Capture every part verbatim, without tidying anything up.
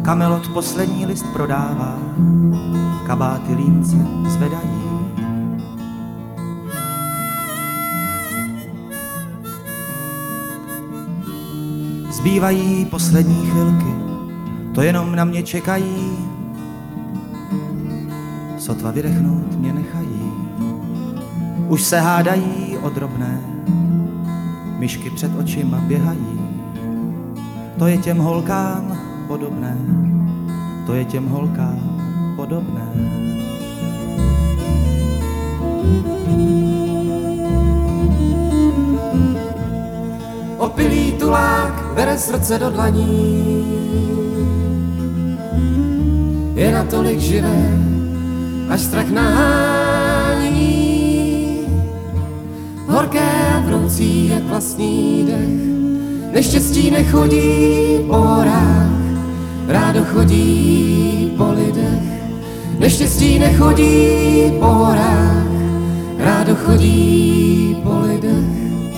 Kamelot poslední list prodává, kabáty línce zvedají. Zbývají poslední chvilky, to jenom na mě čekají, sotva vydechnout mě nechají. Už se hádají o drobné, myšky před očima běhají. To je těm holkám podobné, to je těm holkám podobné. Opilý tulák bere srdce do dlaní, je natolik živé, až strach nahání. Horké a vroucí jak vlastní dech, neštěstí nechodí po horách, rádo chodí po lidech. Neštěstí nechodí po horách, rádo chodí po lidech.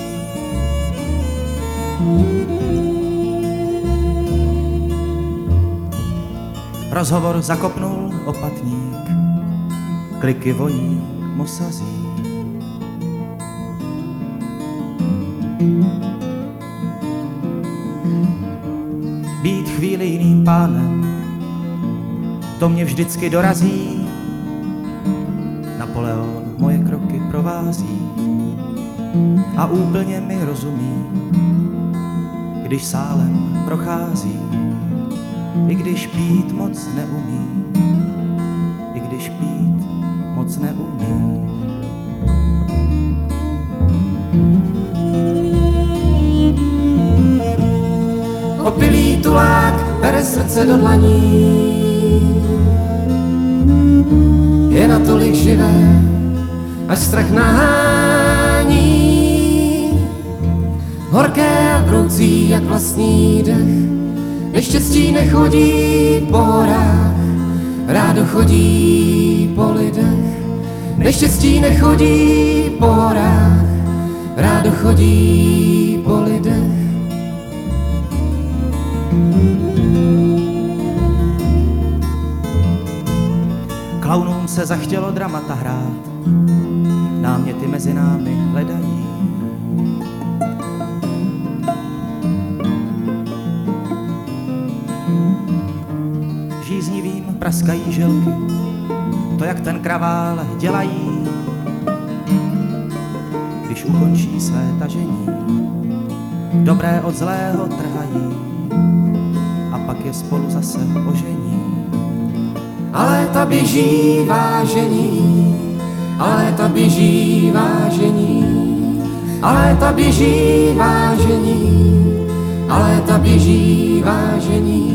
Rozhovor zakopnul opatník, kliky voní mosazí. Být chvíli jiným pánem, to mě vždycky dorazí. Napoleon moje kroky provází a úplně mi rozumí, když sálem prochází. I když pít moc neumí, i když pít moc neumí. Opilý tulák bere srdce do dlaní, je natolik živé, až strach nahání. Horké a vroucí jak vlastní dech, neštěstí nechodí po horách, rádo chodí po lidech. Neštěstí nechodí po horách, rádo chodí po lidech. Klaunům se zachtělo dramata hrát, náměty mezi námi hledají. Žíznivým praskají žilky, to jak ten kravál dělají, když ukončí své tažení. Dobré od zlého trhají a pak je spolu zase ožení. A léta běží vážení, a léta běží vážení, a léta běží vážení, a léta běží vážení.